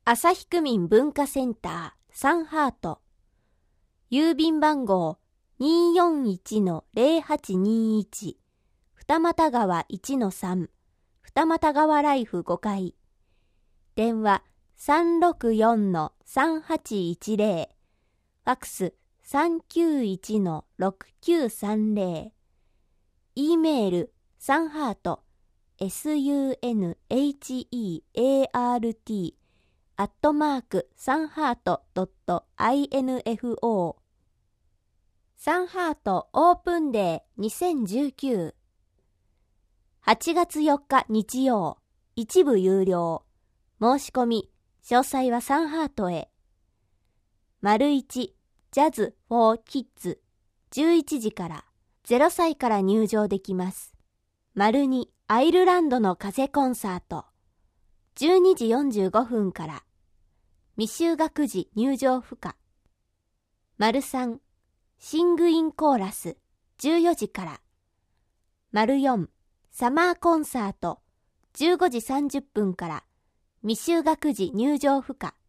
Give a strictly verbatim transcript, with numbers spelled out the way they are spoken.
朝日区民文化センターサンハート、郵便番号 にーよんいちのゼロはちにいち、二俣川 いちのさん、二俣川ライフごかい、電話 さんろくよんのさんはちいちゼロ、ファックス さんきゅういちのろくきゅうさんゼロ、E メールサンハート sunheart アットマークサンハート .info。 サンハートオープンデーにせんじゅうきゅう、はちがつよっか日曜、一部有料、申し込み詳細はサンハートへ。丸いちジャズフォーキッズじゅういちじからゼロさいから入場できます。丸にアイルランドの風コンサートじゅうにじよんじゅうごふんから、未就学児入場不可。丸さんシングインコーラスじゅうよじから。丸よんサマーコンサートじゅうごじさんじゅっぷんから、未就学児入場不可。